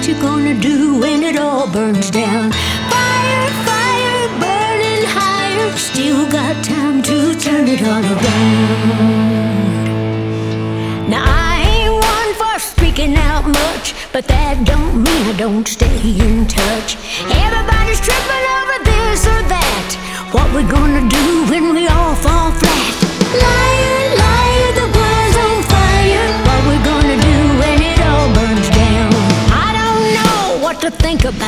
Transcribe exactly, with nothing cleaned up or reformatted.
what you gonna do when it all burns down? Fire, fire, burning higher. Still got time to turn it all around. Now I ain't one for speaking out much, but that don't mean I don't stay in touch. Everybody's tripping over this or that. What we gonna do when we all fall flat? Liar, liar, the world's on fire. What we gonna do when it all burns down? I don't know what to think about